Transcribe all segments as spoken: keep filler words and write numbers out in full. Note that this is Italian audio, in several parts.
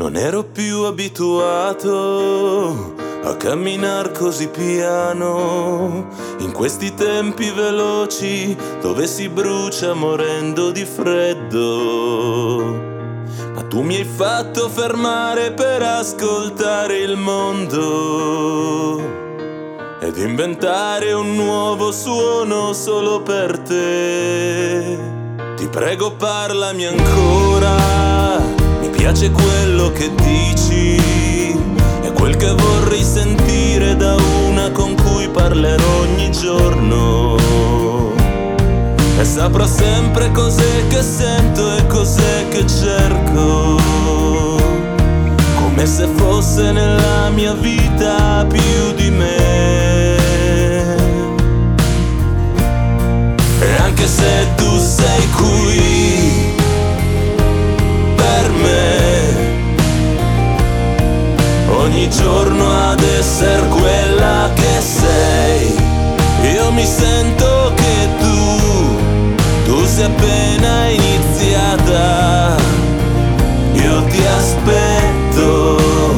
Non ero più abituato a camminar così piano in questi tempi veloci dove si brucia morendo di freddo. Ma tu mi hai fatto fermare per ascoltare il mondo ed inventare un nuovo suono solo per te. Ti prego, parlami ancora, mi piace quello che dici, è quel che vorrei sentire da una con cui parlerò ogni giorno. E saprò sempre cos'è che sento e cos'è che cerco, come se fosse nella mia vita più di me. E anche se tu sei qui per me, ogni giorno ad essere quella che sei, io mi sento che tu, tu sei appena iniziata, io ti aspetto.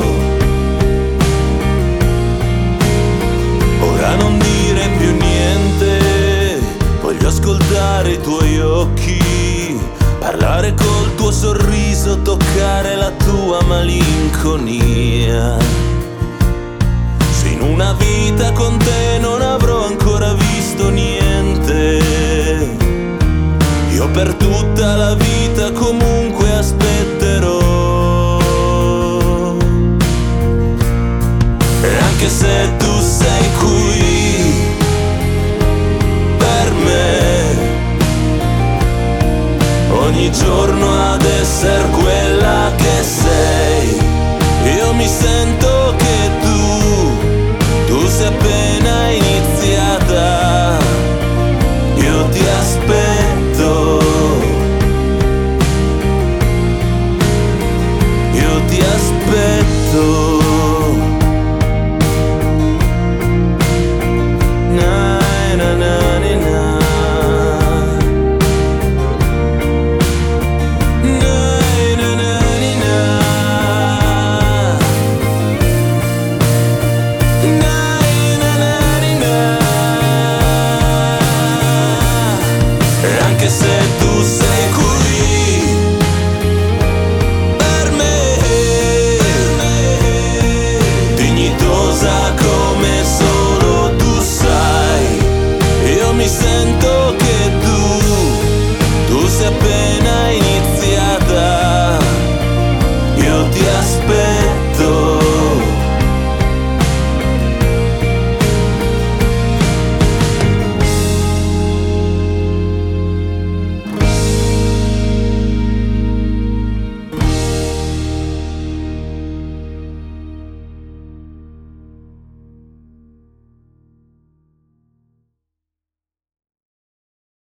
Ora non dire più niente, voglio ascoltare i tuoi occhi, parlare col tuo sorriso, toccare la tua malinconia. Se in una vita con te non avrò ancora visto niente, io per tutta la vita comunque aspetterò. E anche se tu sei